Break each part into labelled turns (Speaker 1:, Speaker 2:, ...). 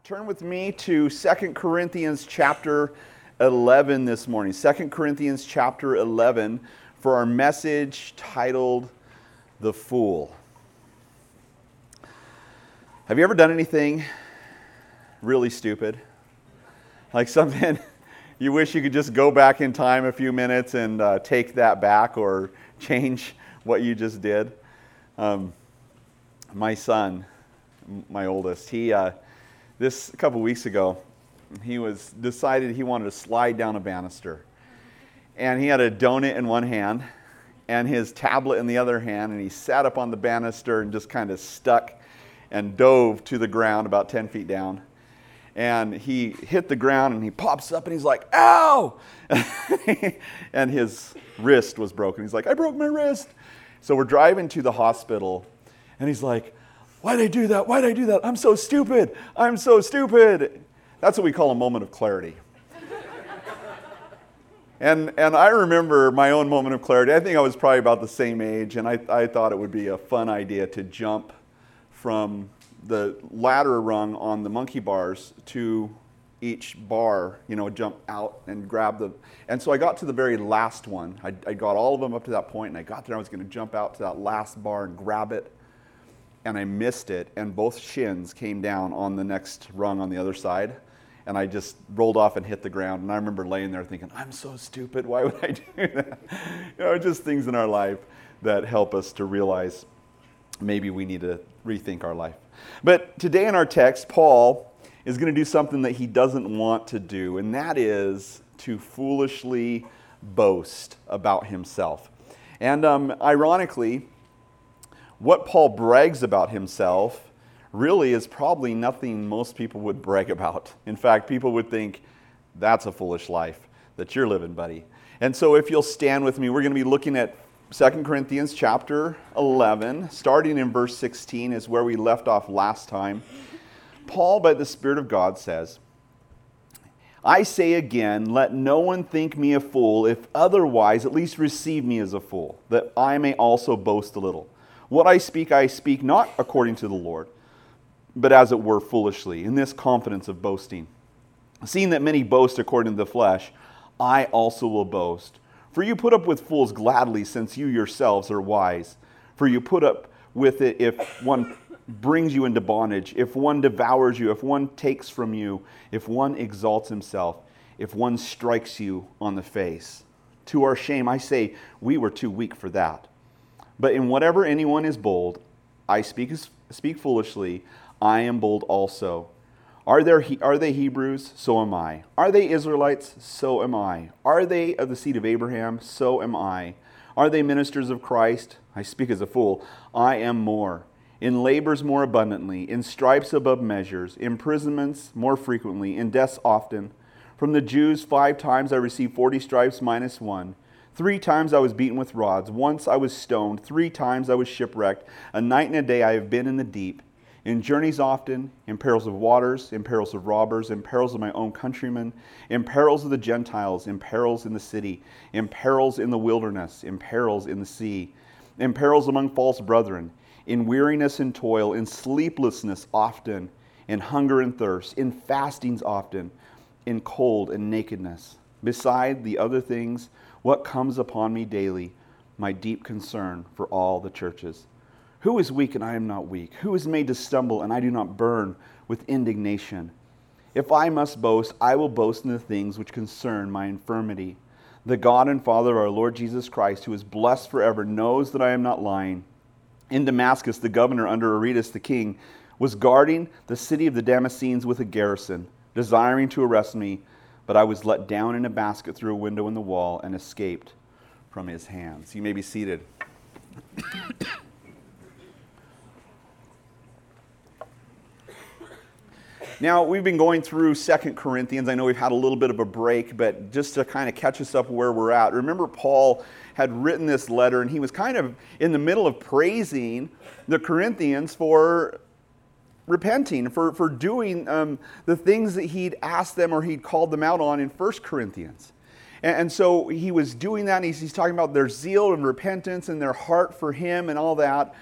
Speaker 1: Turn with me to 2 Corinthians chapter 11 this morning. 2 Corinthians chapter 11 for our message titled, The Fool. Have you ever done anything really stupid? Like something you wish you could just go back in time a few minutes and take that back or change what you just did? My son, my oldest, this a couple weeks ago, he decided he wanted to slide down a banister. And he had a donut in one hand and his tablet in the other hand, and he sat up on the banister and just kind of stuck and dove to the ground about 10 feet down. And he hit the ground and he pops up and he's like, "Ow!" And his wrist was broken. He's like, "I broke my wrist." So we're driving to the hospital and he's like, "Why'd I do that? Why'd I do that? I'm so stupid. I'm so stupid." That's what we call a moment of clarity. And I remember my own moment of clarity. I think I was probably about the same age, and I thought it would be a fun idea to jump from the ladder rung on the monkey bars to each bar, jump out and grab the... And so I got to the very last one. I got all of them up to that point, and I got there. I was going to jump out to that last bar and grab it. And I missed it, and both shins came down on the next rung on the other side, and I just rolled off and hit the ground. And I remember laying there thinking, I'm so stupid, why would I do that? Just things in our life that help us to realize maybe we need to rethink our life. But today in our text, Paul is going to do something that he doesn't want to do, and that is to foolishly boast about himself. And ironically, what Paul brags about himself really is probably nothing most people would brag about. In fact, people would think, that's a foolish life that you're living, buddy. And so if you'll stand with me, we're going to be looking at 2 Corinthians chapter 11, starting in verse 16 is where we left off last time. Paul, by the Spirit of God, says, "I say again, let no one think me a fool, if otherwise at least receive me as a fool, that I may also boast a little. What I speak not according to the Lord, but as it were foolishly, in this confidence of boasting. Seeing that many boast according to the flesh, I also will boast. For you put up with fools gladly, since you yourselves are wise. For you put up with it if one brings you into bondage, if one devours you, if one takes from you, if one exalts himself, if one strikes you on the face. To our shame, I say, we were too weak for that. But in whatever anyone is bold, I speak foolishly, I am bold also. Are they Hebrews? So am I. Are they Israelites? So am I. Are they of the seed of Abraham? So am I. Are they ministers of Christ? I speak as a fool. I am more. In labors more abundantly, in stripes above measures, imprisonments more frequently, in deaths often. From the Jews 5 times I received 40 stripes minus 1. 3 times I was beaten with rods. Once I was stoned. 3 times I was shipwrecked. A night and a day I have been in the deep. In journeys often, in perils of waters, in perils of robbers, in perils of my own countrymen, in perils of the Gentiles, in perils in the city, in perils in the wilderness, in perils in the sea, in perils among false brethren, in weariness and toil, in sleeplessness often, in hunger and thirst, in fastings often, in cold and nakedness. Beside the other things, what comes upon me daily, my deep concern for all the churches. Who is weak and I am not weak? Who is made to stumble and I do not burn with indignation? If I must boast, I will boast in the things which concern my infirmity. The God and Father of our Lord Jesus Christ, who is blessed forever, knows that I am not lying. In Damascus, the governor under Aretas the king was guarding the city of the Damascenes with a garrison, desiring to arrest me, but I was let down in a basket through a window in the wall and escaped from his hands." You may be seated. Now, we've been going through 2 Corinthians. I know we've had a little bit of a break, but just to kind of catch us up where we're at. Remember, Paul had written this letter, and he was kind of in the middle of praising the Corinthians for repenting, for doing the things that he'd asked them or he'd called them out on in 1 Corinthians. And so he was doing that, and he's talking about their zeal and repentance and their heart for him and all that.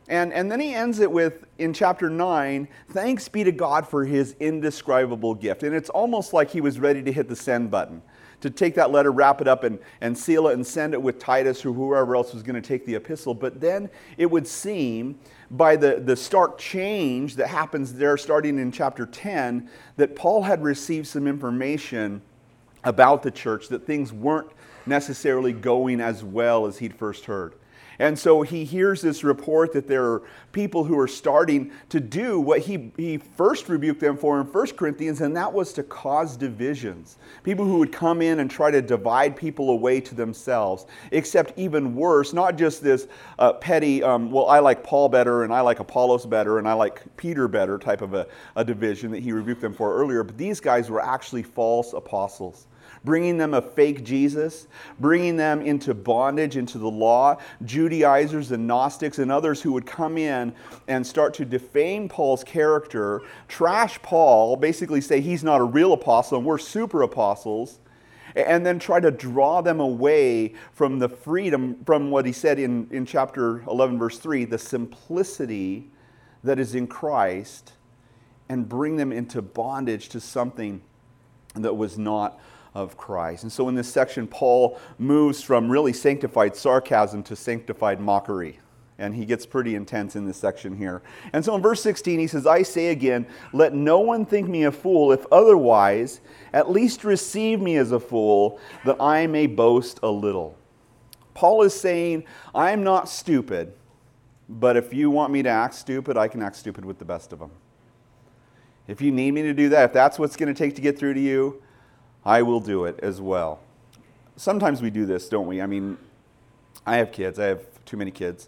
Speaker 1: And then he ends it with, in chapter 9, thanks be to God for his indescribable gift. And it's almost like he was ready to hit the send button, to take that letter, wrap it up, and seal it and send it with Titus or whoever else was going to take the epistle. But then it would seem, by the stark change that happens there starting in chapter 10, that Paul had received some information about the church, that things weren't necessarily going as well as he'd first heard. And so he hears this report that there are people who are starting to do what he first rebuked them for in 1 Corinthians, and that was to cause divisions. People who would come in and try to divide people away to themselves, except even worse, not just this petty, well, I like Paul better, and I like Apollos better, and I like Peter better type of a division that he rebuked them for earlier, but these guys were actually false apostles, bringing them a fake Jesus, bringing them into bondage, into the law, Judaizers and Gnostics and others who would come in and start to defame Paul's character, trash Paul, basically say he's not a real apostle and we're super apostles, and then try to draw them away from the freedom, from what he said in chapter 11, verse 3, the simplicity that is in Christ, and bring them into bondage to something that was not of Christ. And so in this section, Paul moves from really sanctified sarcasm to sanctified mockery. And he gets pretty intense in this section here. And so in verse 16, he says, I say again, let no one think me a fool, if otherwise, at least receive me as a fool, that I may boast a little. Paul is saying, I'm not stupid, but if you want me to act stupid, I can act stupid with the best of them. If you need me to do that, if that's what's going to take to get through to you, I will do it as well. Sometimes we do this, don't we? I mean, I have kids. I have too many kids.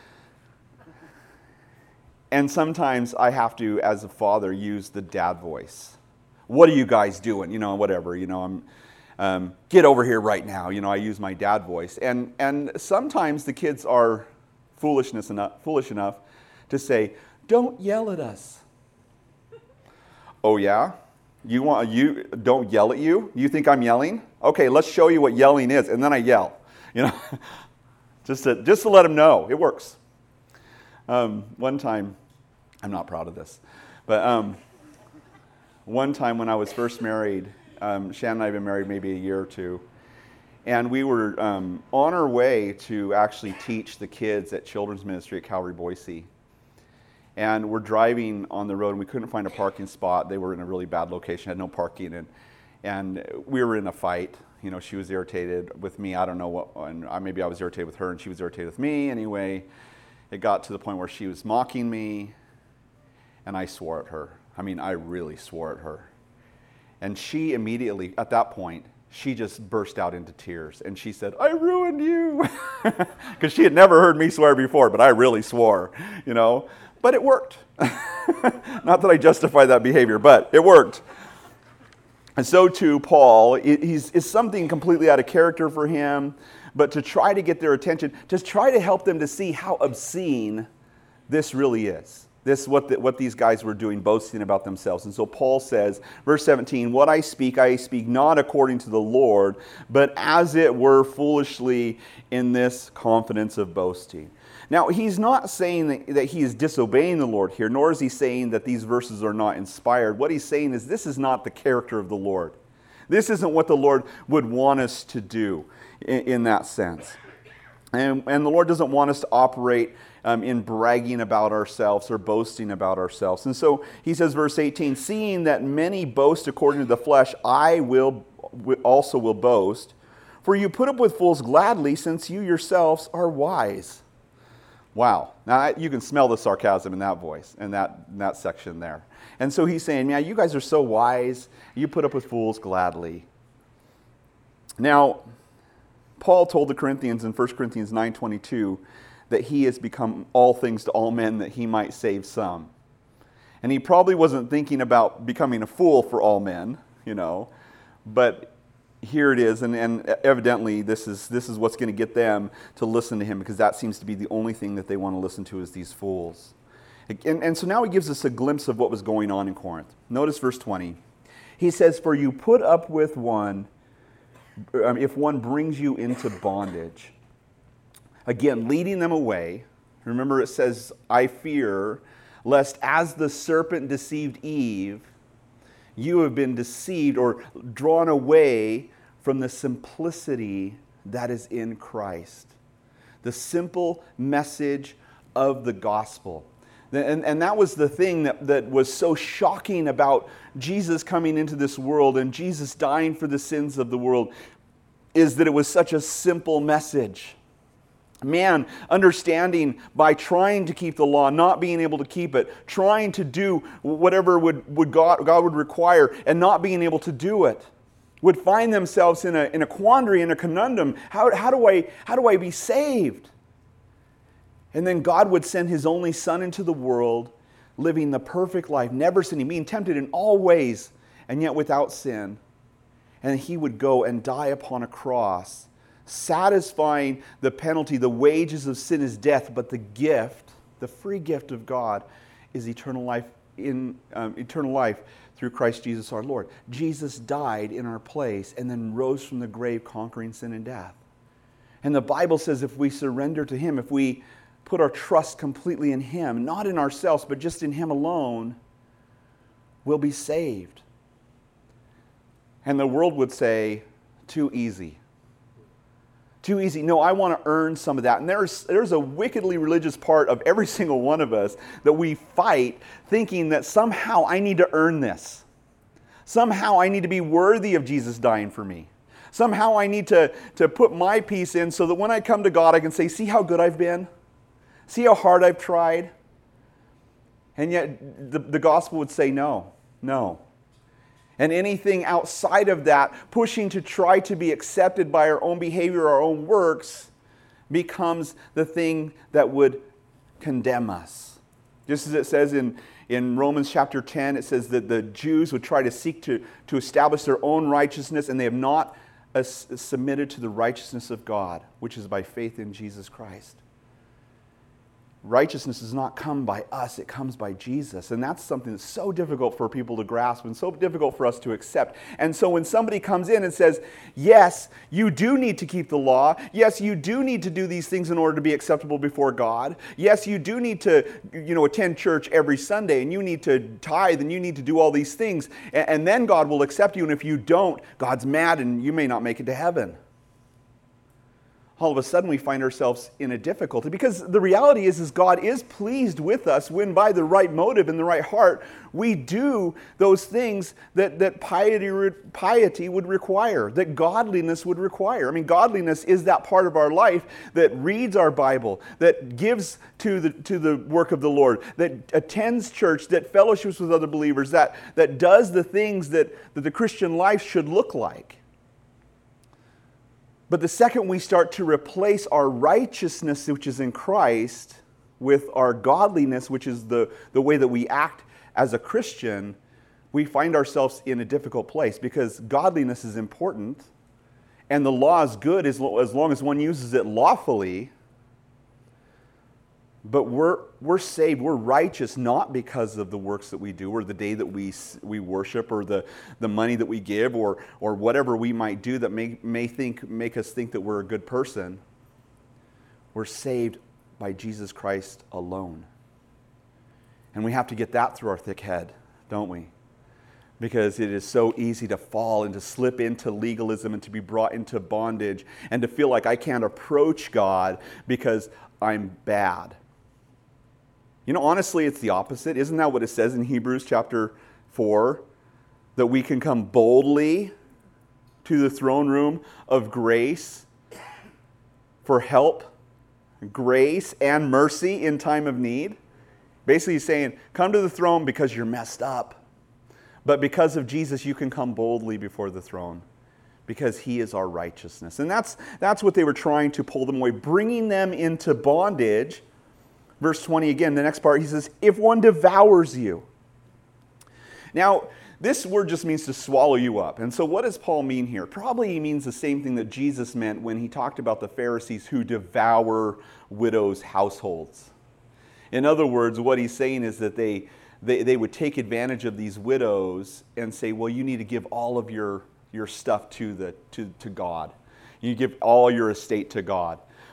Speaker 1: And sometimes I have to, as a father, use the dad voice. What are you guys doing? You know, whatever. You know, I'm get over here right now. You know, I use my dad voice. And sometimes the kids are foolish enough to say, don't yell at us. Oh, yeah? You don't yell at you? You think I'm yelling? Okay, let's show you what yelling is, and then I yell. You know, just to let them know it works. One time, I'm not proud of this, but one time when I was first married, Shannon and I had been married maybe a year or two, and we were on our way to actually teach the kids at Children's Ministry at Calvary Boise. And we're driving on the road, and we couldn't find a parking spot. They were in a really bad location, had no parking, and we were in a fight. You know, she was irritated with me. I don't know what, and maybe I was irritated with her, and she was irritated with me. Anyway, it got to the point where she was mocking me, and I swore at her. I mean, I really swore at her. And she immediately, at that point, she just burst out into tears, and she said, I ruined you. Because she had never heard me swear before, but I really swore, you know. But it worked. Not that I justify that behavior, but it worked. And so too, Paul, it's something completely out of character for him, but to try to get their attention, to try to help them to see how obscene this really is. This is what these guys were doing, boasting about themselves. And so Paul says, verse 17, what I speak not according to the Lord, but as it were foolishly in this confidence of boasting. Now, he's not saying that he is disobeying the Lord here, nor is he saying that these verses are not inspired. What he's saying is this is not the character of the Lord. This isn't what the Lord would want us to do in that sense. And the Lord doesn't want us to operate in bragging about ourselves or boasting about ourselves. And so he says, verse 18, seeing that many boast according to the flesh, I also will boast. For you put up with fools gladly, since you yourselves are wise. Wow. Now you can smell the sarcasm in that voice, in that section there. And so he's saying, yeah, you guys are so wise. You put up with fools gladly. Now, Paul told the Corinthians in 1 Corinthians 9:22 that he has become all things to all men that he might save some. And he probably wasn't thinking about becoming a fool for all men, you know, but here it is, and evidently this is what's going to get them to listen to him, because that seems to be the only thing that they want to listen to is these fools. And so now he gives us a glimpse of what was going on in Corinth. Notice verse 20. He says, for you put up with one if one brings you into bondage. Again, leading them away Remember it says, I fear, lest as the serpent deceived Eve, you have been deceived or drawn away from the simplicity that is in Christ. The simple message of the gospel. And that was the thing that was so shocking about Jesus coming into this world and Jesus dying for the sins of the world, is that it was such a simple message. Man understanding by trying to keep the law, not being able to keep it, trying to do whatever God would require and not being able to do it, would find themselves in a quandary, in a conundrum. How do I be saved? And then God would send His only Son into the world, living the perfect life, never sinning, being tempted in all ways, and yet without sin. And He would go and die upon a cross, satisfying the penalty. The wages of sin is death, but the gift, the free gift of God, is eternal life through Christ Jesus our Lord. Jesus died in our place and then rose from the grave, conquering sin and death. And the Bible says if we surrender to Him, if we put our trust completely in Him, not in ourselves, but just in Him alone, we'll be saved. And the world would say, too easy. Too easy. No, I want to earn some of that. And there's a wickedly religious part of every single one of us that we fight, thinking that somehow I need to earn this. Somehow I need to be worthy of Jesus dying for me. Somehow I need to put my piece in so that when I come to God, I can say, see how good I've been? See how hard I've tried? And yet the gospel would say no. And anything outside of that, pushing to try to be accepted by our own behavior, our own works, becomes the thing that would condemn us. Just as it says in Romans chapter 10, it says that the Jews would try to seek to establish their own righteousness, and they have not submitted to the righteousness of God, which is by faith in Jesus Christ. Righteousness does not come by us, it comes by Jesus. And that's something that's so difficult for people to grasp and so difficult for us to accept. And so when somebody comes in and says, yes, you do need to keep the law. Yes, you do need to do these things in order to be acceptable before God. Yes, you do need to, attend church every Sunday, and you need to tithe, and you need to do all these things. And then God will accept you. And if you don't, God's mad and you may not make it to heaven. All of a sudden we find ourselves in a difficulty, because the reality is God is pleased with us when by the right motive and the right heart we do those things that piety would require, that godliness would require. I mean, godliness is that part of our life that reads our Bible, that gives to the work of the Lord, that attends church, that fellowships with other believers, that does the things that the Christian life should look like. But the second we start to replace our righteousness, which is in Christ, with our godliness, which is the way that we act as a Christian, we find ourselves in a difficult place, because godliness is important and the law is good as long as one uses it lawfully. But we're saved, we're righteous not because of the works that we do, or the day that we worship, or the money that we give, or whatever we might do that make us think that we're a good person. We're saved by Jesus Christ alone. And we have to get that through our thick head, don't we? Because it is so easy to fall and to slip into legalism and to be brought into bondage and to feel like I can't approach God because I'm bad. Honestly, it's the opposite. Isn't that what it says in Hebrews chapter 4? That we can come boldly to the throne room of grace for help, grace, and mercy in time of need. Basically he's saying, come to the throne because you're messed up. But because of Jesus, you can come boldly before the throne, because He is our righteousness. And that's what they were trying to pull them away, bringing them into bondage. Verse 20 again, the next part, he says, if one devours you. Now, this word just means to swallow you up. And so what does Paul mean here? Probably he means the same thing that Jesus meant when he talked about the Pharisees who devour widows' households. In other words, what he's saying is that they would take advantage of these widows and say, well, you need to give all of your stuff to God. You give all your estate to God.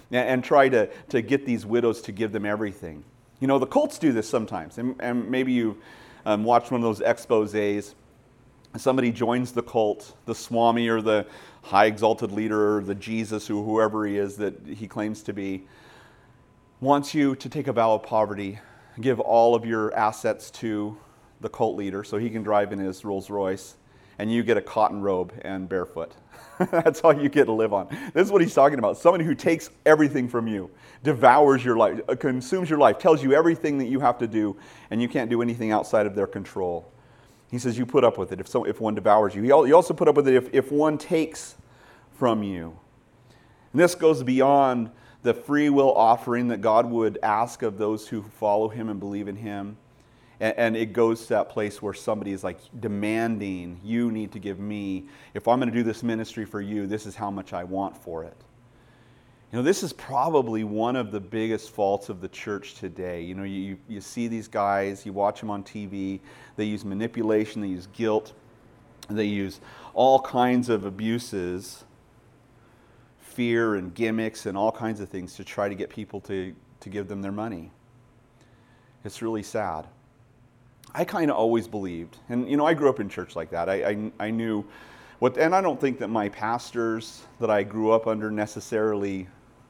Speaker 1: and try to get these widows to give them everything. You know, the cults do this sometimes, and maybe you watched one of those exposés. Somebody joins the cult, the Swami or the high exalted leader or the Jesus or whoever he is that he claims to be, wants you to take a vow of poverty, give all of your assets to the cult leader so he can drive in his Rolls Royce, and you get a cotton robe and barefoot. That's all you get to live on. This is what he's talking about. Someone who takes everything from you, devours your life, consumes your life, tells you everything that you have to do, and you can't do anything outside of their control. He says you put up with it if one devours you. You also put up with it if one takes from you. And this goes beyond the free will offering that God would ask of those who follow him and believe in him. And it goes to that place where somebody is like demanding, you need to give me, if I'm going to do this ministry for you, this is how much I want for it. You know, this is probably one of the biggest faults of the church today. You know, you see these guys, you watch them on TV, they use manipulation, they use guilt, they use all kinds of abuses, fear and gimmicks and all kinds of things to try to get people to give them their money. It's really sad. I kind of always believed, and you know, I grew up in church like that. I knew what, and I don't think that my pastors that I grew up under necessarily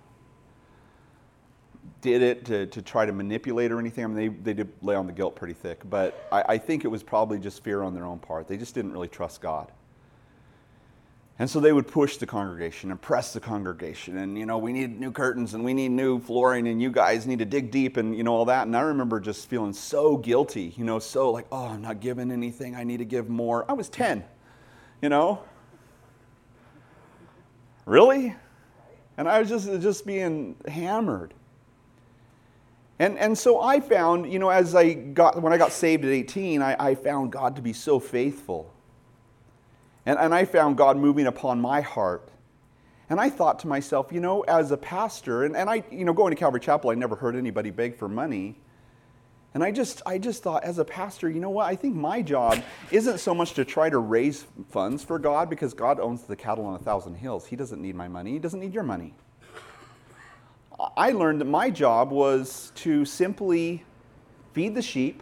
Speaker 1: did it to try to manipulate or anything. I mean, they did lay on the guilt pretty thick, but I think it was probably just fear on their own part. They just didn't really trust God. And so they would push the congregation and press the congregation, and you know, we need new curtains and we need new flooring and you guys need to dig deep and you know, all that. And I remember just feeling so guilty, you know, so like, oh, I'm not giving anything, I need to give more. I was 10, you know. Really? And I was just being hammered. And so I found, you know, when I got saved at 18, I found God to be so faithful. And I found God moving upon my heart. And I thought to myself, you know, as a pastor, and I, you know, going to Calvary Chapel, I never heard anybody beg for money. And I just thought, as a pastor, you know what, I think my job isn't so much to try to raise funds for God, because God owns the cattle on 1,000 hills. He doesn't need my money. He doesn't need your money. I learned that my job was to simply feed the sheep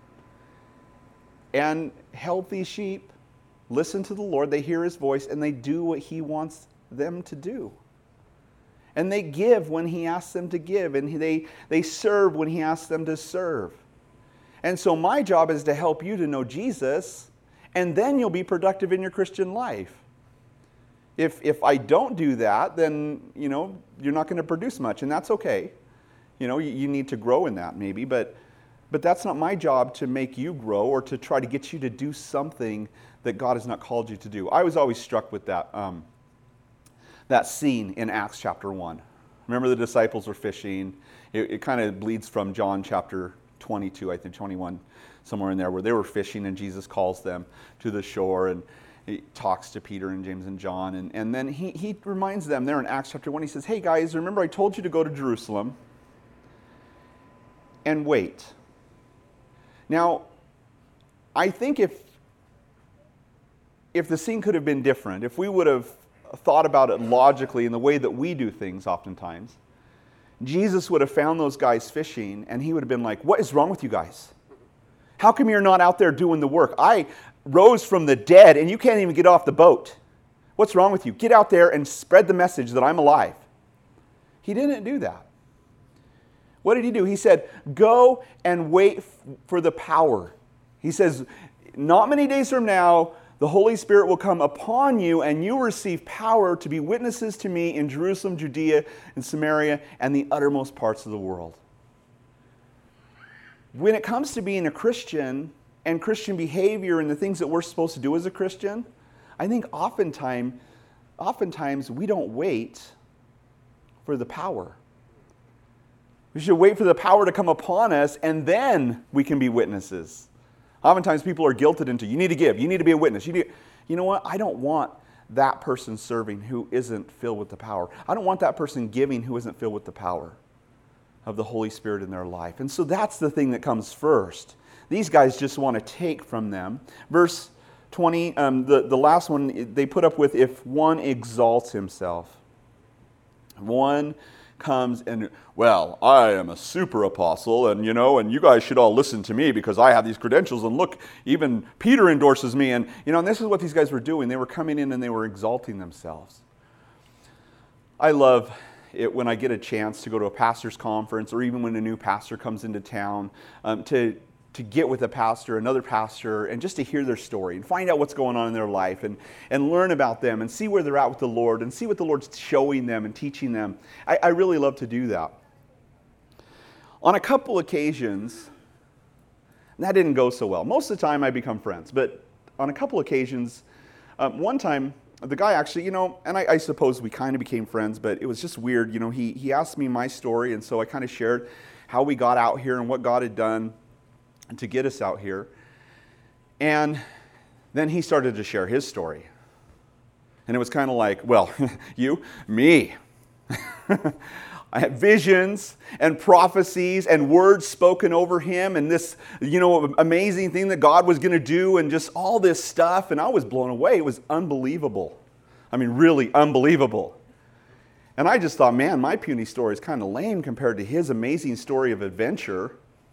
Speaker 1: and help these sheep listen to the Lord. They hear his voice and they do what he wants them to do. And they give when he asks them to give, and they serve when he asks them to serve. And so my job is to help you to know Jesus, and then you'll be productive in your Christian life. If I don't do that, then, you know, you're not going to produce much, and that's okay. You know, you need to grow in that maybe, but that's not my job to make you grow or to try to get you to do something that God has not called you to do. I was always struck with that scene in Acts chapter 1. Remember, the disciples were fishing. It kind of bleeds from John chapter 22, I think 21, somewhere in there, where they were fishing and Jesus calls them to the shore and he talks to Peter and James and John. And then he reminds them there in Acts chapter 1, he says, hey guys, remember I told you to go to Jerusalem and wait. Now, I think if the scene could have been different, if we would have thought about it logically in the way that we do things oftentimes, Jesus would have found those guys fishing and he would have been like, what is wrong with you guys? How come you're not out there doing the work? I rose from the dead and you can't even get off the boat. What's wrong with you? Get out there and spread the message that I'm alive. He didn't do that. What did he do? He said, go and wait for the power. He says, not many days from now, the Holy Spirit will come upon you and you will receive power to be witnesses to me in Jerusalem, Judea, and Samaria, and the uttermost parts of the world. When it comes to being a Christian and Christian behavior and the things that we're supposed to do as a Christian, I think oftentimes we don't wait for the power. We should wait for the power to come upon us and then we can be witnesses. Oftentimes people are guilted into, you need to give, you need to be a witness. You know what? I don't want that person serving who isn't filled with the power. I don't want that person giving who isn't filled with the power of the Holy Spirit in their life. And so that's the thing that comes first. These guys just want to take from them. Verse 20, the last one, they put up with, if one exalts himself. One comes and, well, I am a super apostle, and and you guys should all listen to me because I have these credentials, and look, even Peter endorses me, and and this is what these guys were doing. They were coming in and they were exalting themselves. I love it when I get a chance to go to a pastor's conference, or even when a new pastor comes into town, to get with a pastor, another pastor, and just to hear their story and find out what's going on in their life and learn about them and see where they're at with the Lord and see what the Lord's showing them and teaching them. I really love to do that. On a couple occasions, that didn't go so well. Most of the time I become friends, but on a couple occasions, one time, the guy actually, and I suppose we kind of became friends, but it was just weird. He asked me my story, and so I kind of shared how we got out here and what God had done to get us out here. And then he started to share his story. And it was kind of like, well, me. I had visions and prophecies and words spoken over him and this, amazing thing that God was going to do and just all this stuff. And I was blown away. It was unbelievable. I mean, really unbelievable. And I just thought, man, my puny story is kind of lame compared to his amazing story of adventure.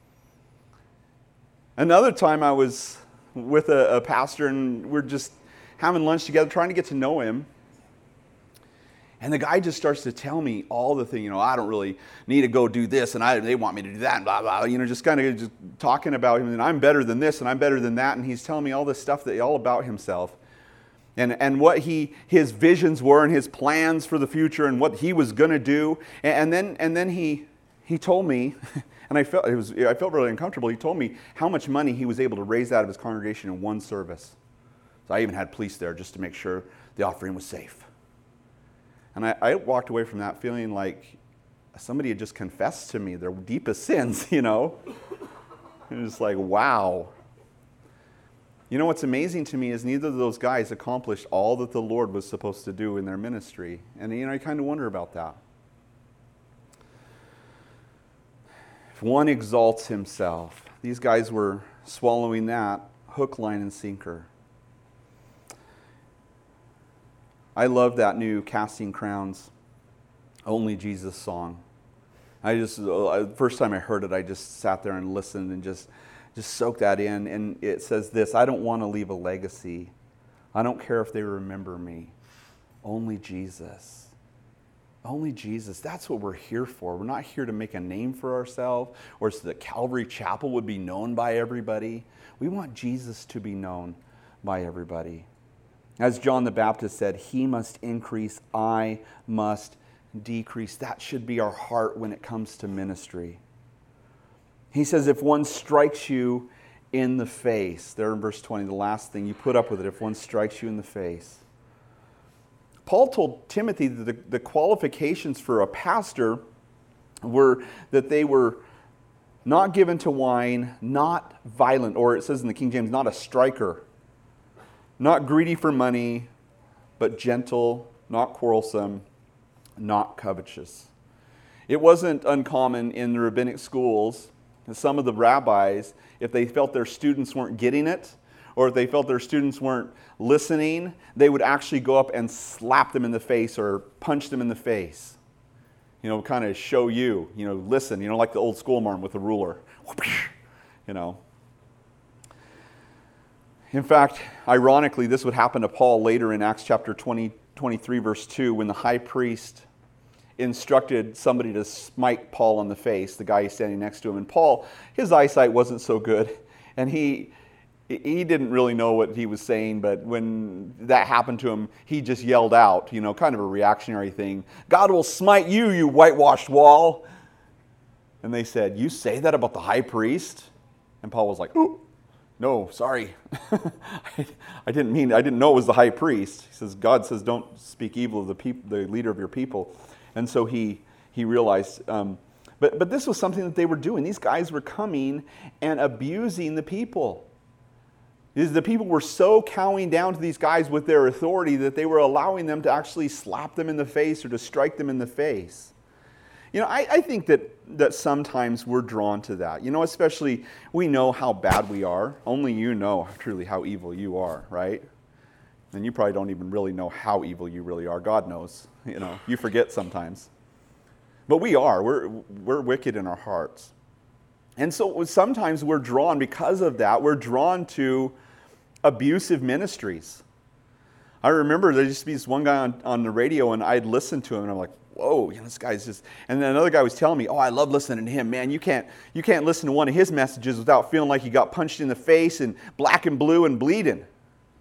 Speaker 1: Another time I was with a pastor and we're just having lunch together, trying to get to know him. And the guy just starts to tell me all the things, I don't really need to go do this, and they want me to do that, and blah, blah, just kind of just talking about him, and I'm better than this, and I'm better than that, and he's telling me all this stuff all about himself. And what his visions were and his plans for the future and what he was going to do. And then he told me, and I felt really uncomfortable. He told me how much money he was able to raise out of his congregation in one service. So I even had police there just to make sure the offering was safe. And I walked away from that feeling like somebody had just confessed to me their deepest sins, It was like, wow. What's amazing to me is neither of those guys accomplished all that the Lord was supposed to do in their ministry. And, I kind of wonder about that. If one exalts himself, these guys were swallowing that hook, line, and sinker. I love that new Casting Crowns, Only Jesus song. First time I heard it, I just sat there and listened and just soaked that in. And it says this: I don't want to leave a legacy. I don't care if they remember me. Only Jesus. Only Jesus. That's what we're here for. We're not here to make a name for ourselves or so that Calvary Chapel would be known by everybody. We want Jesus to be known by everybody. As John the Baptist said, he must increase, I must decrease. That should be our heart when it comes to ministry. He says, if one strikes you in the face, there in verse 20, the last thing, you put up with it if one strikes you in the face. Paul told Timothy that the qualifications for a pastor were that they were not given to wine, not violent, or it says in the King James, not a striker, not greedy for money, but gentle, not quarrelsome, not covetous. It wasn't uncommon in the rabbinic schools, some of the rabbis, if they felt their students weren't getting it, or if they felt their students weren't listening, they would actually go up and slap them in the face or punch them in the face. Kind of show listen, like the old school marm with the ruler. In fact, ironically, this would happen to Paul later in Acts chapter 23, verse 2, when the high priest instructed somebody to smite Paul on the face, the guy he's standing next to him. And Paul, his eyesight wasn't so good, and he didn't really know what he was saying, but when that happened to him, he just yelled out, kind of a reactionary thing, God will smite you, you whitewashed wall. And they said, you say that about the high priest? And Paul was like, oh, no, sorry. I didn't know it was the high priest. He says, God says, don't speak evil of the leader of your people. And so he realized, but this was something that they were doing. These guys were coming and abusing the people. The people were so cowing down to these guys with their authority that they were allowing them to actually slap them in the face or to strike them in the face. I think that sometimes we're drawn to that. Especially we know how bad we are. Only you know truly how evil you are, right? And you probably don't even really know how evil you really are. God knows. You forget sometimes. But we are. We're wicked in our hearts. And so sometimes we're drawn, because of that, we're drawn to abusive ministries. I remember there used to be this one guy on the radio, and I'd listen to him, and I'm like, whoa, this guy's just... And then another guy was telling me, oh, I love listening to him. Man, you can't listen to one of his messages without feeling like you got punched in the face and black and blue and bleeding. I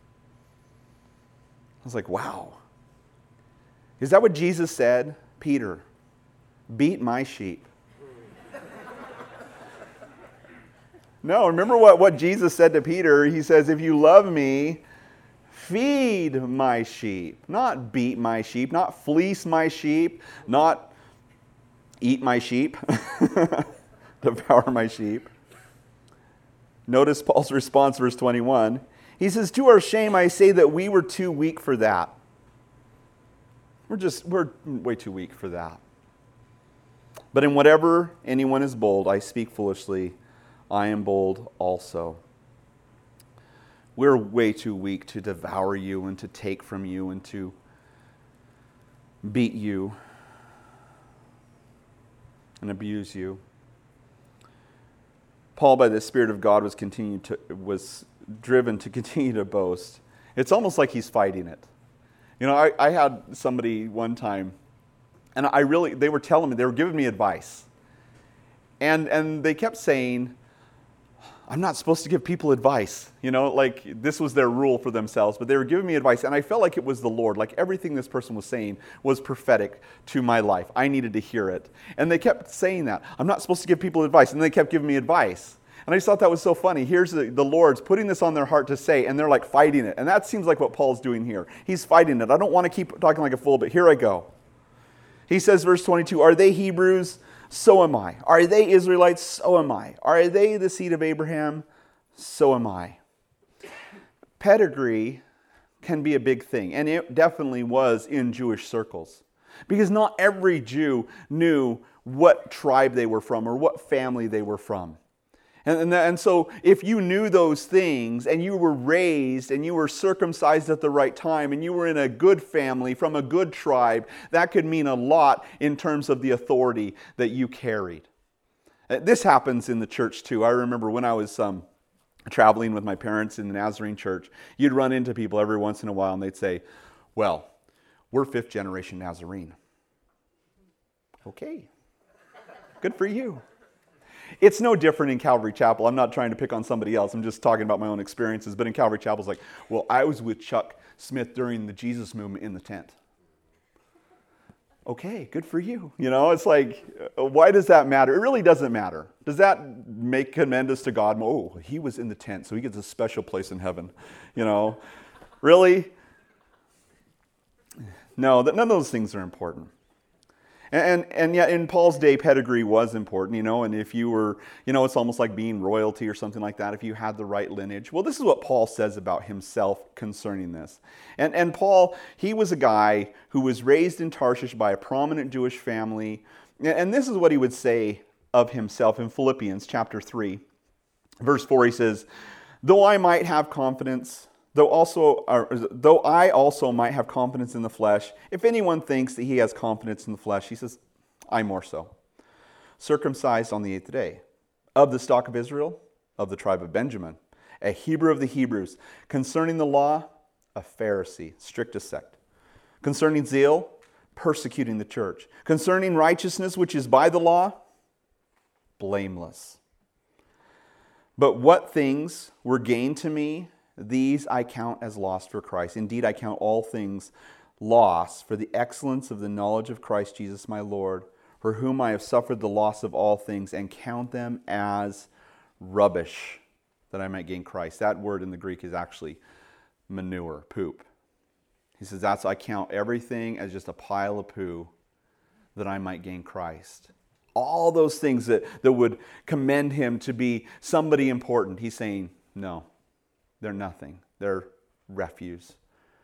Speaker 1: was like, wow. Is that what Jesus said? Peter, beat my sheep. No, remember what Jesus said to Peter. He says, if you love me, feed my sheep. Not beat my sheep, not fleece my sheep, not eat my sheep, devour my sheep. Notice Paul's response, verse 21. He says, to our shame I say that we were too weak for that. We're way too weak for that. But in whatever anyone is bold, I speak foolishly, I am bold also. We're way too weak to devour you and to take from you and to beat you and abuse you. Paul, by the Spirit of God, was driven to continue to boast. It's almost like he's fighting it. I had somebody one time, and they were telling me, they were giving me advice. And they kept saying, I'm not supposed to give people advice. Like this was their rule for themselves, but they were giving me advice, and I felt like it was the Lord. Like everything this person was saying was prophetic to my life. I needed to hear it. And they kept saying that. I'm not supposed to give people advice, and they kept giving me advice. And I just thought that was so funny. Here's the Lord's putting this on their heart to say, and they're like fighting it. And that seems like what Paul's doing here. He's fighting it. I don't want to keep talking like a fool, but here I go. He says, verse 22, are they Hebrews? So am I. Are they Israelites? So am I. Are they the seed of Abraham? So am I. Pedigree can be a big thing, and it definitely was in Jewish circles. Because not every Jew knew what tribe they were from or what family they were from. And so if you knew those things and you were raised and you were circumcised at the right time and you were in a good family from a good tribe, that could mean a lot in terms of the authority that you carried. This happens in the church too. I remember when I was traveling with my parents in the Nazarene church, you'd run into people every once in a while and they'd say, well, we're fifth generation Nazarene. Okay, good for you. It's no different in Calvary Chapel. I'm not trying to pick on somebody else. I'm just talking about my own experiences. But in Calvary Chapel, it's like, well, I was with Chuck Smith during the Jesus movement in the tent. Okay, good for you. It's like, why does that matter? It really doesn't matter. Does that make commendous to God? Oh, he was in the tent, so he gets a special place in heaven. Really? No, none of those things are important. And yet in Paul's day, pedigree was important, and if you were, it's almost like being royalty or something like that, if you had the right lineage. Well, this is what Paul says about himself concerning this. And Paul, he was a guy who was raised in Tarshish by a prominent Jewish family, and this is what he would say of himself in Philippians chapter 3. Verse 4, he says, though I also might have confidence in the flesh, if anyone thinks that he has confidence in the flesh, he says, I more so. Circumcised on the 8th day, of the stock of Israel, of the tribe of Benjamin, a Hebrew of the Hebrews. Concerning the law, a Pharisee, strictest sect. Concerning zeal, persecuting the church. Concerning righteousness, which is by the law, blameless. But what things were gained to me, these I count as lost for Christ. Indeed, I count all things lost for the excellence of the knowledge of Christ Jesus my Lord, for whom I have suffered the loss of all things, and count them as rubbish, that I might gain Christ. That word in the Greek is actually manure, poop. He says, I count everything as just a pile of poo, that I might gain Christ. All those things that would commend him to be somebody important. He's saying, no. They're nothing. They're refuse.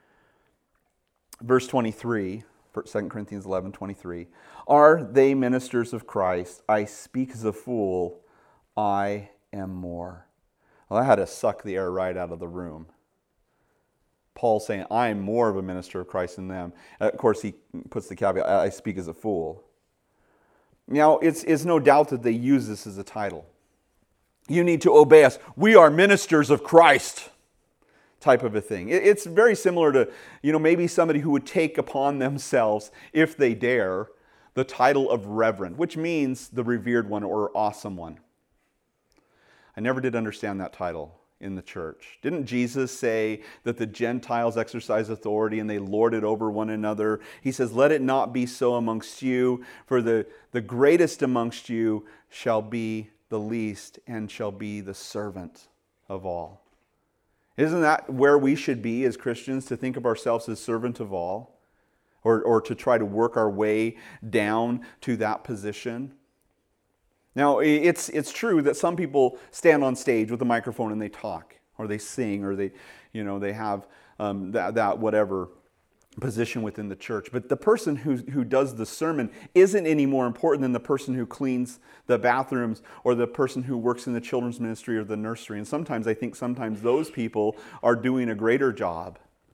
Speaker 1: Verse 23, 2 Corinthians 11:23. Are they ministers of Christ? I speak as a fool. I am more. Well, I had to suck the air right out of the room. Paul saying, I am more of a minister of Christ than them. Of course, he puts the caveat, I speak as a fool. Now, it's no doubt that they use this as a title. You need to obey us. We are ministers of Christ, type of a thing. It's very similar to, maybe somebody who would take upon themselves, if they dare, the title of reverend, which means the revered one or awesome one. I never did understand that title in the church. Didn't Jesus say that the Gentiles exercise authority and they lord it over one another? He says, let it not be so amongst you, for the greatest amongst you shall be the least and shall be the servant of all. Isn't that where we should be as Christians, to think of ourselves as servant of all? Or to try to work our way down to that position? Now, it's true that some people stand on stage with a microphone and they talk, or they sing, or they have that whatever position within the church. But the person who does the sermon isn't any more important than the person who cleans the bathrooms, or the person who works in the children's ministry or the nursery. And sometimes I think those people are doing a greater job.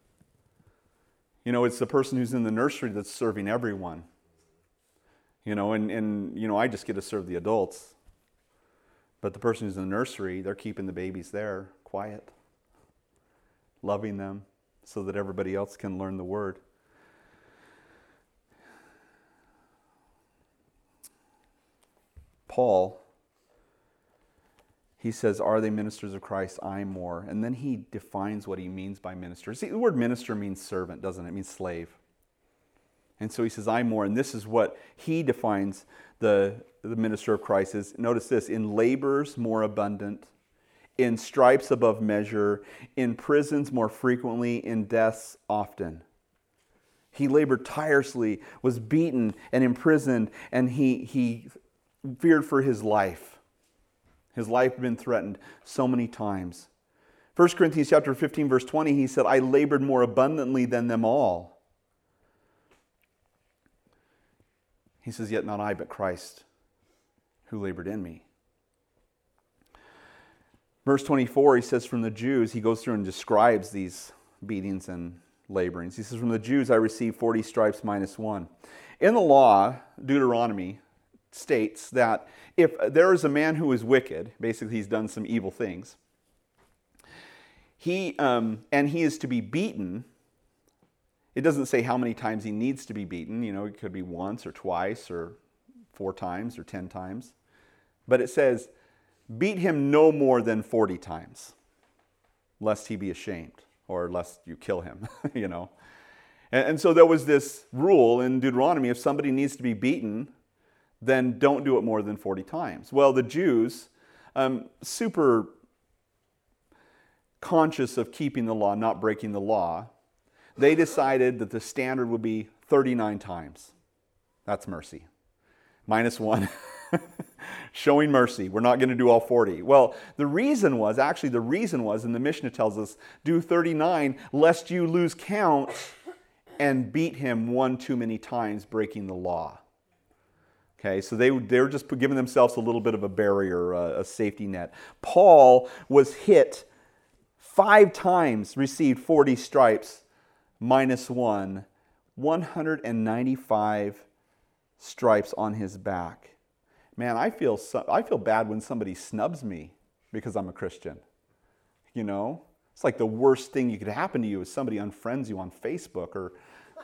Speaker 1: It's the person who's in the nursery that's serving everyone. And I just get to serve the adults. But the person who's in the nursery, they're keeping the babies there, quiet, loving them, so that everybody else can learn the word. Paul, he says, are they ministers of Christ? I more. And then he defines what he means by minister. See, the word minister means servant, doesn't it? It means slave. And so he says, I more. And this is what he defines the minister of Christ is. Notice this: in labors more abundant, in stripes above measure, in prisons more frequently, in deaths often. He labored tirelessly, was beaten and imprisoned, and he feared for his life. His life had been threatened so many times. 1 Corinthians chapter 15, verse 20, he said, I labored more abundantly than them all. He says, yet not I, but Christ, who labored in me. Verse 24, he says, from the Jews, he goes through and describes these beatings and laborings. He says, from the Jews I received 40 stripes minus one. In the law, Deuteronomy states that if there is a man who is wicked, basically he's done some evil things, he is to be beaten. It doesn't say how many times he needs to be beaten. It could be once or twice or 4 times or 10 times. But it says, beat him no more than 40 times, lest he be ashamed, or lest you kill him, And so there was this rule in Deuteronomy: if somebody needs to be beaten, then don't do it more than 40 times. Well, the Jews, super conscious of keeping the law, not breaking the law, they decided that the standard would be 39 times. That's mercy. Minus one. Showing mercy. We're not going to do all 40. Well, the reason was, and the Mishnah tells us, do 39 lest you lose count and beat him one too many times, breaking the law. Okay, so they were just giving themselves a little bit of a barrier, a safety net. Paul was hit 5 times, received 40 stripes, minus one, 195 stripes on his back. Man, I feel bad when somebody snubs me because I'm a Christian. It's like the worst thing you could happen to you is somebody unfriends you on Facebook, or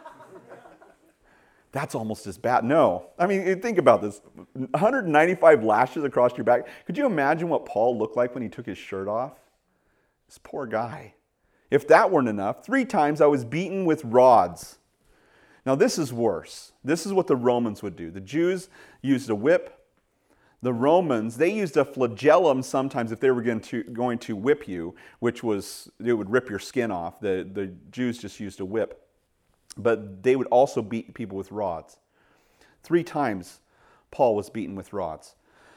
Speaker 1: that's almost as bad. No. I mean, think about this. 195 lashes across your back. Could you imagine what Paul looked like when he took his shirt off? This poor guy. If that weren't enough, 3 times I was beaten with rods. Now this is worse. This is what the Romans would do. The Jews used a whip. The Romans, they used a flagellum sometimes if they were going to whip you, which was, it would rip your skin off. The Jews just used a whip. But they would also beat people with rods. 3 times Paul was beaten with rods.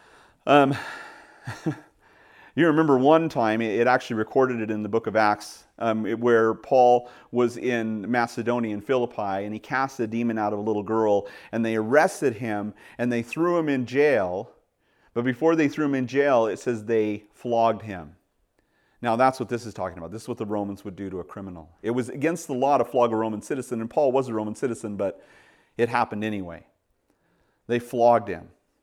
Speaker 1: You remember one time, it actually recorded it in the book of Acts, where Paul was in Macedonia, in Philippi, and he cast a demon out of a little girl, and they arrested him, and they threw him in jail. But before they threw him in jail, it says they flogged him. Now that's what this is talking about. This is what the Romans would do to a criminal. It was against the law to flog a Roman citizen, and Paul was a Roman citizen, but it happened anyway. They flogged him.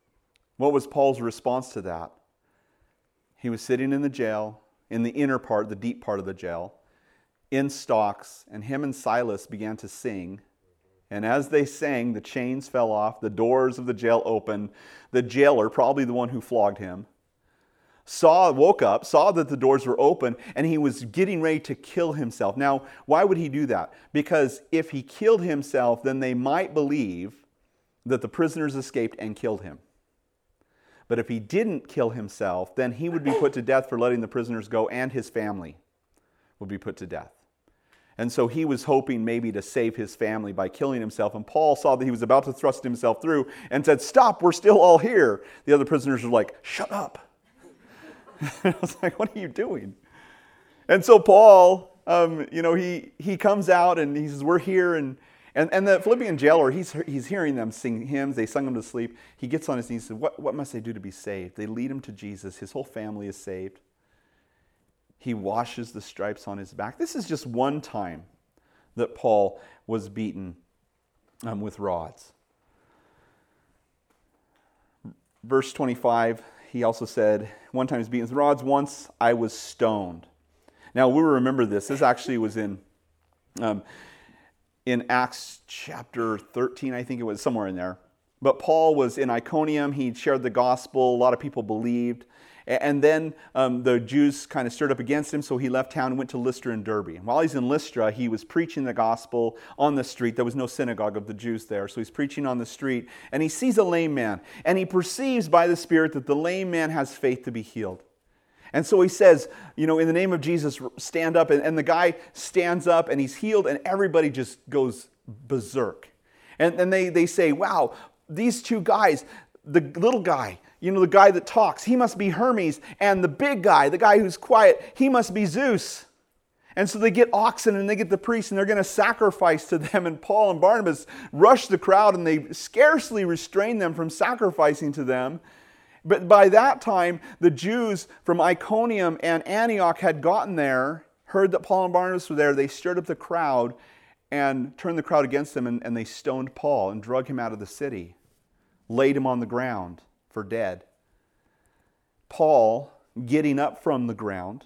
Speaker 1: What was Paul's response to that? He was sitting in the jail, in the inner part, the deep part of the jail, in stocks, and him and Silas began to sing. And as they sang, the chains fell off, the doors of the jail opened. The jailer, probably the one who flogged him, woke up, saw that the doors were open, and he was getting ready to kill himself. Now, why would he do that? Because if he killed himself, then they might believe that the prisoners escaped and killed him. But if he didn't kill himself, then he would be put to death for letting the prisoners go, and his family would be put to death. And so he was hoping maybe to save his family by killing himself. And Paul saw that he was about to thrust himself through and said, "Stop, we're still all here." The other prisoners were like, "Shut up." I was like, "What are you doing?" And so Paul, he comes out and he says, "We're here." And the Philippian jailer, he's hearing them sing hymns. They sung him to sleep. He gets on his knees and says, what must I do to be saved? They lead him to Jesus. His whole family is saved. He washes the stripes on his back. This is just one time that Paul was beaten with rods. Verse 25, he also said, one time he was beaten with rods, once I was stoned. Now, we remember this. This actually was in Acts chapter 13, I think it was, somewhere in there. But Paul was in Iconium. He shared the gospel. A lot of people believed. And then the Jews kind of stirred up against him, so he left town and went to Lystra and Derbe. And while he's in Lystra, he was preaching the gospel on the street. There was no synagogue of the Jews there, so he's preaching on the street. And he sees a lame man, and he perceives by the Spirit that the lame man has faith to be healed. And so he says, in the name of Jesus, stand up. And the guy stands up, and he's healed, and everybody just goes berserk. And they say, wow, these two guys, the little guy, the guy that talks, he must be Hermes. And the big guy, the guy who's quiet, he must be Zeus. And so they get oxen and they get the priests and they're going to sacrifice to them. And Paul and Barnabas rush the crowd and they scarcely restrain them from sacrificing to them. But by that time, the Jews from Iconium and Antioch had gotten there, heard that Paul and Barnabas were there. They stirred up the crowd and turned the crowd against them, and they stoned Paul and drug him out of the city, laid him on the ground for dead. Paul, getting up from the ground,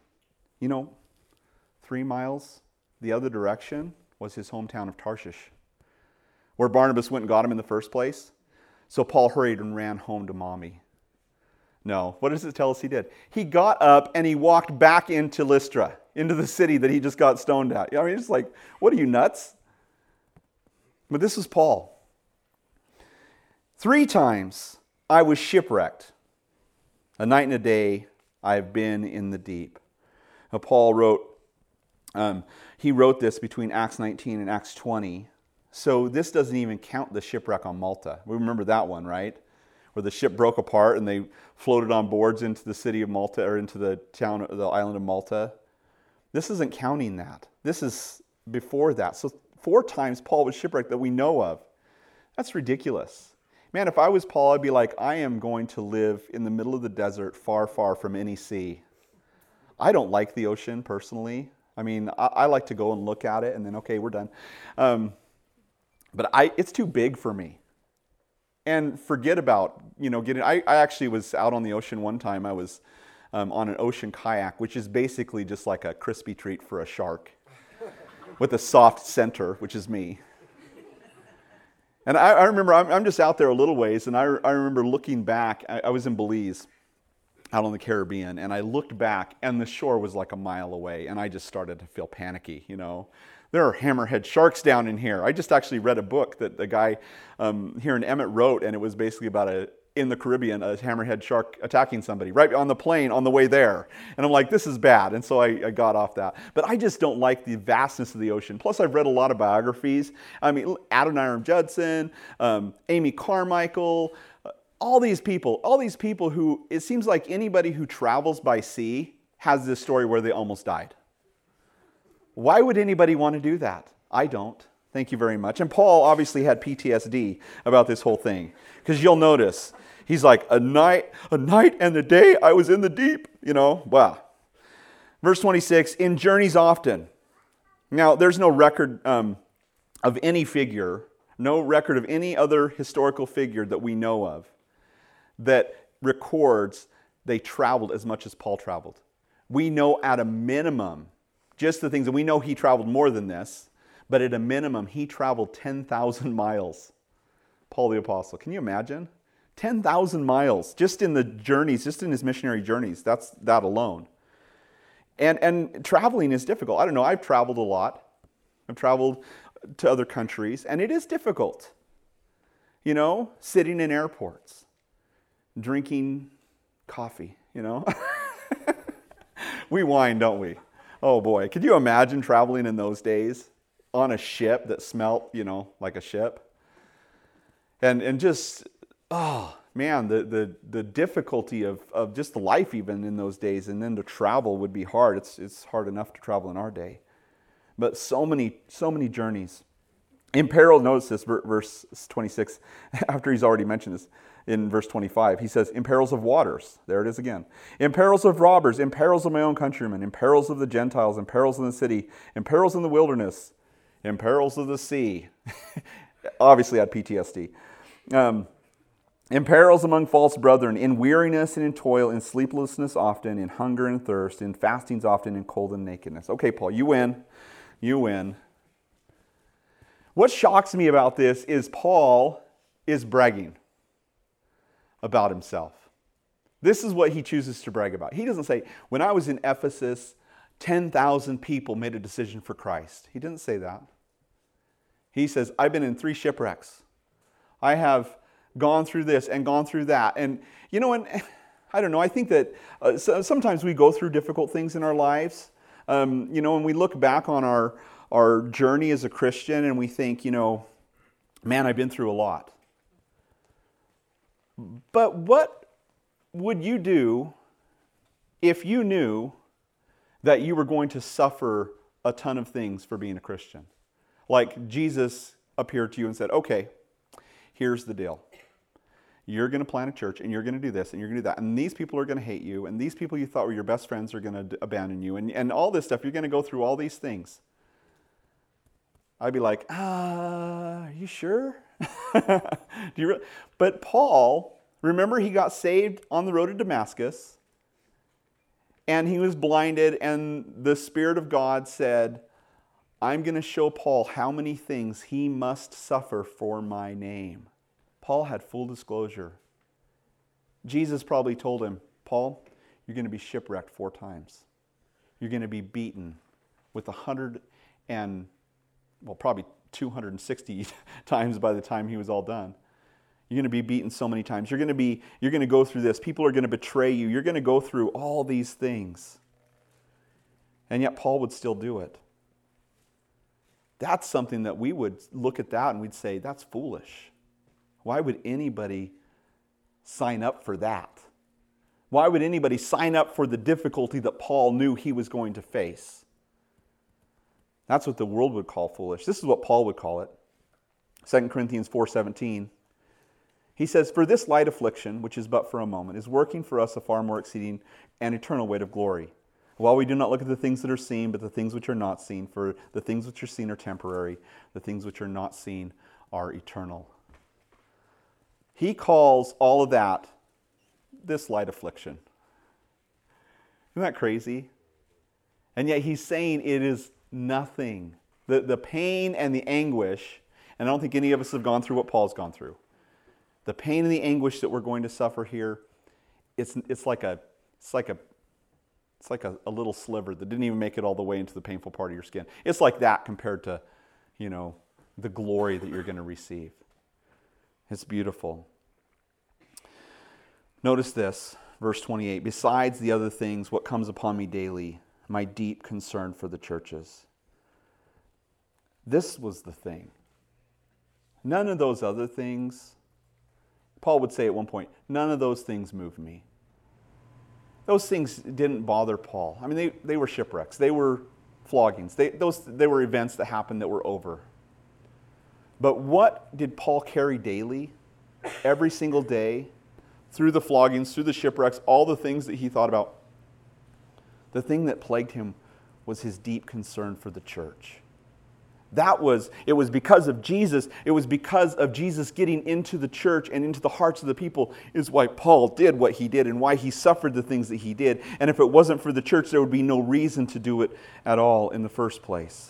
Speaker 1: 3 miles the other direction was his hometown of Tarshish, where Barnabas went and got him in the first place. So Paul hurried and ran home to mommy. No, what does it tell us he did? He got up and he walked back into Lystra, into the city that he just got stoned at. It's like, what are you, nuts? But this was Paul. 3 times I was shipwrecked. A night and a day I have been in the deep. Now, Paul wrote this between Acts 19 and Acts 20. So this doesn't even count the shipwreck on Malta. We remember that one, right? Where the ship broke apart and they floated on boards into the city of Malta, or into the island of Malta. This isn't counting that. This is before that. So 4 times Paul was shipwrecked that we know of. That's ridiculous. Man, if I was Paul, I'd be like, I am going to live in the middle of the desert, far, far from any sea. I don't like the ocean personally. I like to go and look at it and then, okay, we're done. But it's too big for me. And forget about, I actually was out on the ocean one time. I was on an ocean kayak, which is basically just like a crispy treat for a shark with a soft center, which is me. And I remember, I'm just out there a little ways, and I remember looking back. I was in Belize, out on the Caribbean, and I looked back, and the shore was like a mile away, and I just started to feel panicky, There are hammerhead sharks down in here. I just actually read a book that the guy here in Emmett wrote, and it was basically about in the Caribbean, a hammerhead shark attacking somebody right on the plane on the way there. And I'm like, this is bad. And so I got off that. But I just don't like the vastness of the ocean. Plus, I've read a lot of biographies. Adoniram Judson, Amy Carmichael, all these people who, it seems like anybody who travels by sea has this story where they almost died. Why would anybody want to do that? I don't. Thank you very much. And Paul obviously had PTSD about this whole thing. Because you'll notice, he's like, a night and a day I was in the deep. Wow. Verse 26, in journeys often. Now, there's no record of any figure, no record of any other historical figure that we know of, that records they traveled as much as Paul traveled. We know at a minimum, just the things, and we know he traveled more than this, but at a minimum, he traveled 10,000 miles. Paul the Apostle. Can you imagine? 10,000 miles just in the journeys, just in his missionary journeys. That's that alone. And traveling is difficult. I don't know, I've traveled a lot. I've traveled to other countries, and it is difficult. You know, sitting in airports, drinking coffee, you know. We whine, don't we? Oh boy, could you imagine traveling in those days on a ship that smelt, you know, like a ship? And just, oh man, the difficulty of just the life even in those days, and then to travel would be hard. It's hard enough to travel in our day. But so many journeys. In peril, notice this, verse 26, after he's already mentioned this, in verse 25, he says, in perils of waters, there it is again, in perils of robbers, in perils of my own countrymen, in perils of the Gentiles, in perils in the city, in perils in the wilderness, in perils of the sea. Obviously I had PTSD. In perils among false brethren, in weariness and in toil, in sleeplessness often, in hunger and thirst, in fastings often, in cold and nakedness. Okay, Paul, you win. You win. What shocks me about this is Paul is bragging about himself. This is what he chooses to brag about. He doesn't say, when I was in Ephesus, 10,000 people made a decision for Christ. He didn't say that. He says, I've been in 3 shipwrecks. I have gone through this and gone through that. And, you know, and I don't know, I think that sometimes we go through difficult things in our lives. You know, when we look back on our journey as a Christian and we think, you know, man, I've been through a lot. But what would you do if you knew that you were going to suffer a ton of things for being a Christian? Like Jesus appeared to you and said, okay, here's the deal. You're going to plant a church and you're going to do this and you're going to do that. And these people are going to hate you. And these people you thought were your best friends are going to abandon you. And all this stuff, you're going to go through all these things. I'd be like, are you sure? But Paul, remember he got saved on the road to Damascus. And he was blinded. And the Spirit of God said, I'm going to show Paul how many things he must suffer for my name. Paul had full disclosure. Jesus probably told him, Paul, you're going to be shipwrecked 4 times. You're going to be beaten with 260 times by the time he was all done. You're going to be beaten so many times. You're going to go through this. People are going to betray you. You're going to go through all these things. And yet Paul would still do it. That's something that we would look at that and we'd say, that's foolish. Why would anybody sign up for that? Why would anybody sign up for the difficulty that Paul knew he was going to face? That's what the world would call foolish. This is what Paul would call it. 2 Corinthians 4:17. He says, for this light affliction, which is but for a moment, is working for us a far more exceeding and eternal weight of glory. While we do not look at the things that are seen, but the things which are not seen, for the things which are seen are temporary, the things which are not seen are eternal. He calls all of that this light affliction. Isn't that crazy? And yet he's saying it is nothing. The pain and the anguish, and I don't think any of us have gone through what Paul's gone through. The pain and the anguish that we're going to suffer here, it's like a little sliver that didn't even make it all the way into the painful part of your skin. It's like that compared to, you know, the glory that you're going to receive. It's beautiful. Notice this, verse 28. Besides the other things, what comes upon me daily, my deep concern for the churches. This was the thing. None of those other things, Paul would say at one point, none of those things moved me. Those things didn't bother Paul. I mean, they were shipwrecks. They were floggings. They were events that happened that were over. But what did Paul carry daily, every single day, through the floggings, through the shipwrecks, all the things that he thought about? The thing that plagued him was his deep concern for the church. It was because of Jesus. It was because of Jesus getting into the church and into the hearts of the people is why Paul did what he did and why he suffered the things that he did. And if it wasn't for the church, there would be no reason to do it at all in the first place.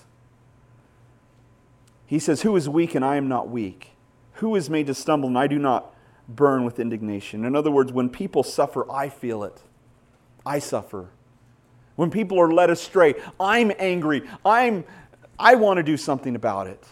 Speaker 1: He says, who is weak and I am not weak? Who is made to stumble and I do not burn with indignation? In other words, when people suffer, I feel it. I suffer. When people are led astray, I'm angry. I want to do something about it.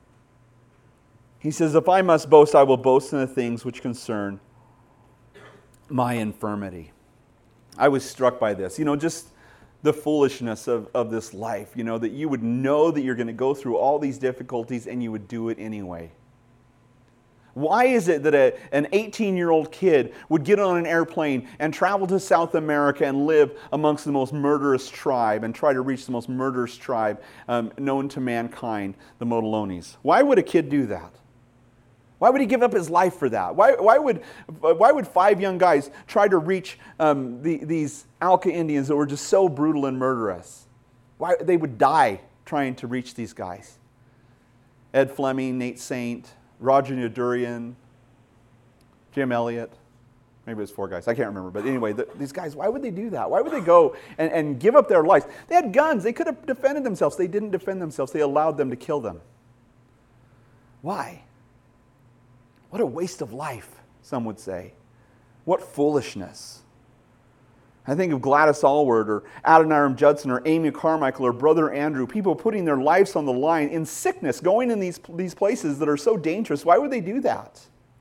Speaker 1: He says, if I must boast, I will boast in the things which concern my infirmity. I was struck by this. Just the foolishness of this life. That you would know that you're going to go through all these difficulties and you would do it anyway. Why is it that an 18-year-old kid would get on an airplane and travel to South America and live amongst the most murderous tribe and try to reach the most murderous tribe known to mankind, the Modelones? Why would a kid do that? Why would he give up his life for that? Why would 5 young guys try to reach these Alca Indians that were just so brutal and murderous? Why they would die trying to reach these guys? Ed Fleming, Nate Saint, Roger Nadurian, Jim Elliott. Maybe it was 4 guys. I can't remember. But anyway, these guys, why would they do that? Why would they go and give up their lives? They had guns. They could have defended themselves. They didn't defend themselves. They allowed them to kill them. Why? What a waste of life, some would say. What foolishness. I think of Gladys Allward or Adoniram Judson or Amy Carmichael or Brother Andrew, people putting their lives on the line in sickness, going in these places that are so dangerous. Why would they do that?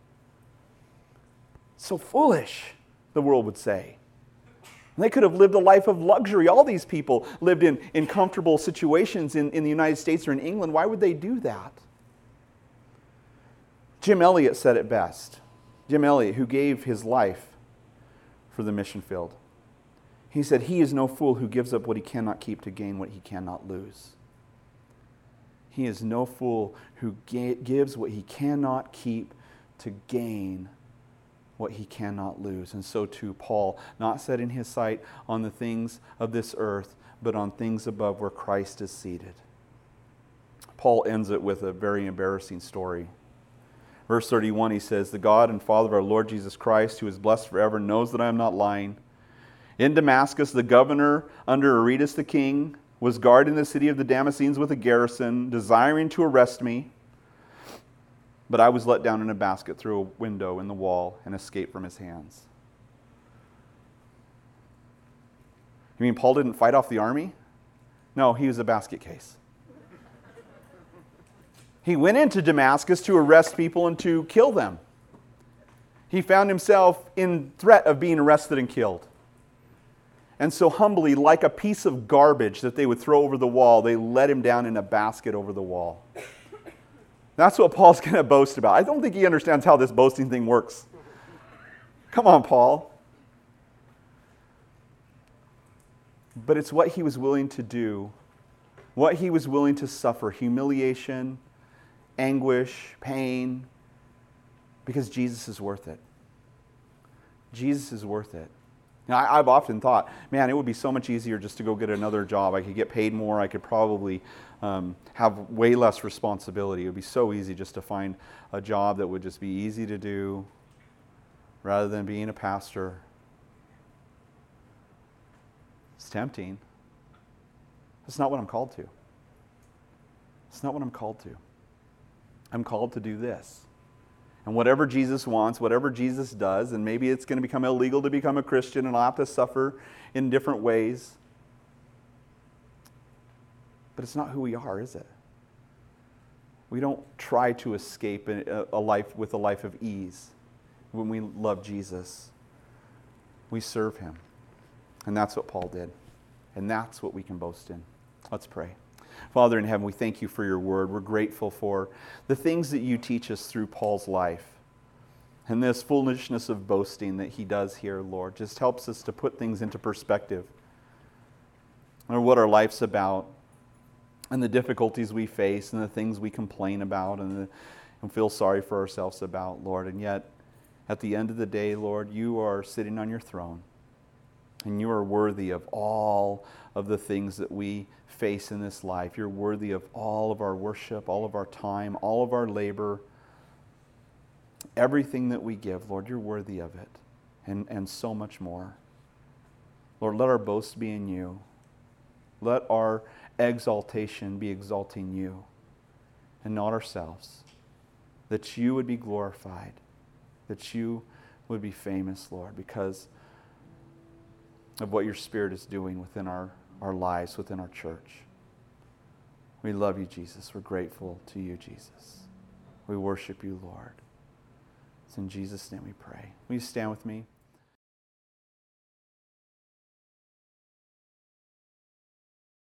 Speaker 1: So foolish, the world would say. And they could have lived a life of luxury. All these people lived in comfortable situations in the United States or in England. Why would they do that? Jim Elliott said it best. Jim Elliott, who gave his life for the mission field. He said, he is no fool who gives up what he cannot keep to gain what he cannot lose. He is no fool who gives what he cannot keep to gain what he cannot lose. And so too Paul, not set in his sight on the things of this earth, but on things above where Christ is seated. Paul ends it with a very embarrassing story. Verse 31, he says, the God and Father of our Lord Jesus Christ, who is blessed forever, knows that I am not lying. In Damascus, the governor under Aretas the king was guarding the city of the Damascenes with a garrison, desiring to arrest me. But I was let down in a basket through a window in the wall and escaped from his hands. You mean Paul didn't fight off the army? No, he was a basket case. He went into Damascus to arrest people and to kill them. He found himself in threat of being arrested and killed. And so humbly, like a piece of garbage that they would throw over the wall, they let him down in a basket over the wall. That's what Paul's going to boast about. I don't think he understands how this boasting thing works. Come on, Paul. But it's what he was willing to do, what he was willing to suffer, humiliation, anguish, pain, because Jesus is worth it. Jesus is worth it. Now, I've often thought, man, it would be so much easier just to go get another job. I could get paid more. I could probably have way less responsibility. It would be so easy just to find a job that would just be easy to do rather than being a pastor. It's tempting. That's not what I'm called to. It's not what I'm called to. I'm called to do this. And whatever Jesus wants, whatever Jesus does, and maybe it's going to become illegal to become a Christian and I'll have to suffer in different ways. But it's not who we are, is it? We don't try to escape a life with a life of ease. When we love Jesus, we serve Him. And that's what Paul did. And that's what we can boast in. Let's pray. Father in heaven, we thank you for your word. We're grateful for the things that you teach us through Paul's life. And this foolishness of boasting that he does here, Lord, just helps us to put things into perspective. Or what our life's about, and the difficulties we face, and the things we complain about, and feel sorry for ourselves about, Lord. And yet, at the end of the day, Lord, you are sitting on your throne. And you are worthy of all of the things that we face in this life. You're worthy of all of our worship, all of our time, all of our labor. Everything that we give, Lord, you're worthy of it. And so much more. Lord, let our boast be in you. Let our exaltation be exalting you and not ourselves. That you would be glorified. That you would be famous, Lord, because of what your Spirit is doing within our lives, within our church. We love you, Jesus. We're grateful to you, Jesus. We worship you, Lord. It's in Jesus' name we pray. Will you stand with me?